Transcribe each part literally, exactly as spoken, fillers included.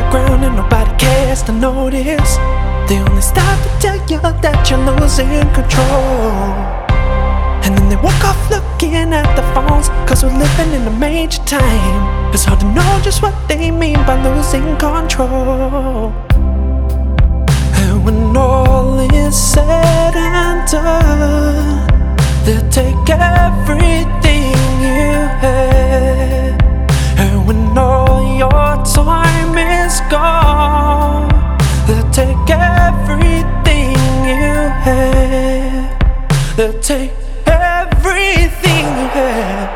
ground and nobody cares to notice. They only stop to tell you that you're losing control. And then they walk off looking at the phones, cause we're living in a major time. It's hard to know just what they mean by losing control. And when all is said and done, they'll take everything you have. And when all your time is gone, they'll take everything you have. They'll take everything you have.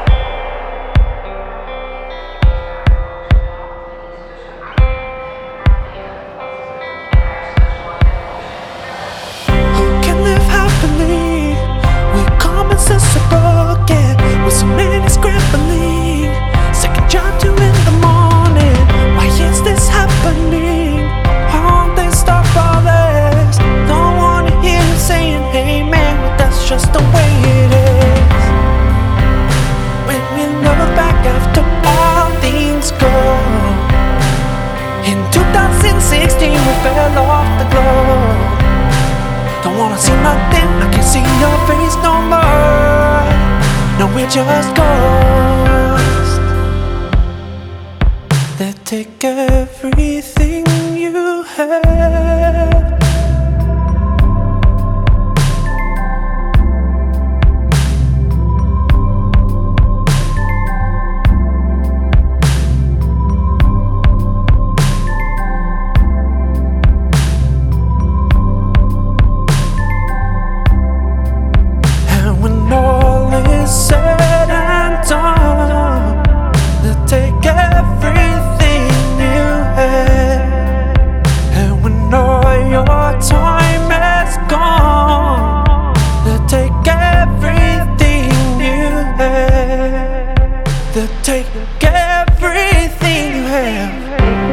Who can live happily with common sense so broken, with so many scrambling, second job two in the morning? Why is this happening? Why won't they stop all this? Don't wanna hear you saying, hey man, well that's just the way it is. When we look back after all things go, in two thousand sixteen we fell off the globe. Don't wanna see nothing, I can't see your face no more. No, we're just ghosts. They take everything you have. Said and done, they'll take everything you have. And when all your time is gone, they'll take everything you have. They'll take everything you have.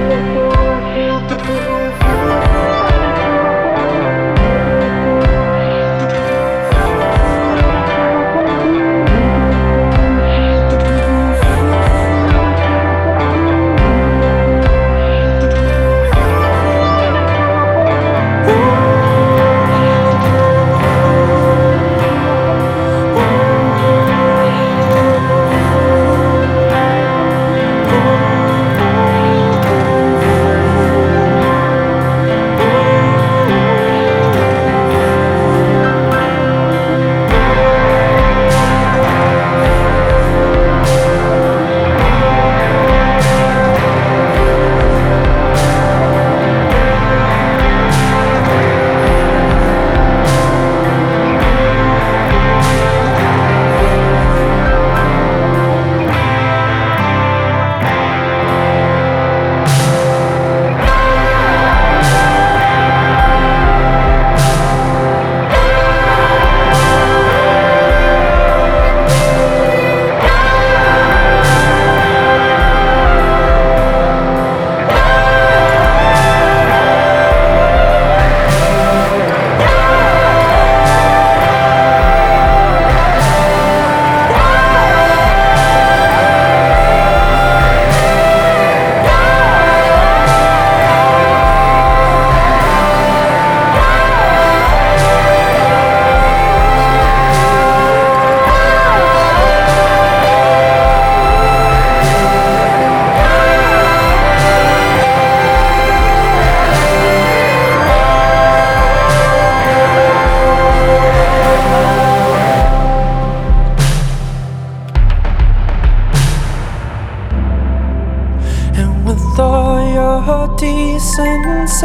Decency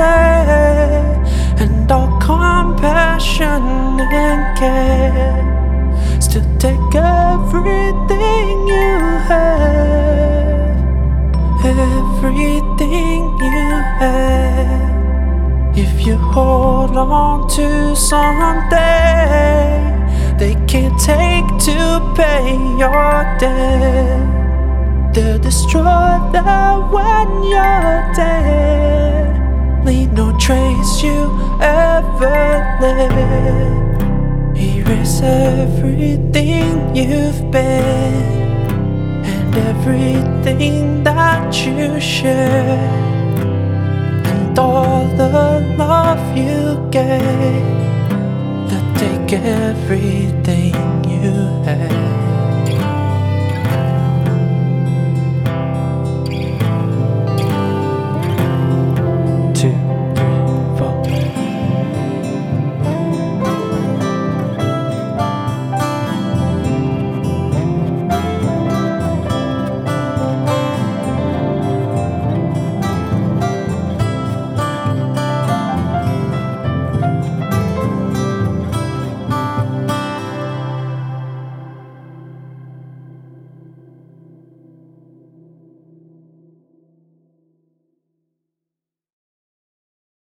and all compassion and care, still take everything you have, everything you have. If you hold on to something they can't take to pay your debt, they'll destroy that when you're dead. Leave no trace you ever left. Erase everything you've been and everything that you share. with all the love you gave. They'll take everything you had.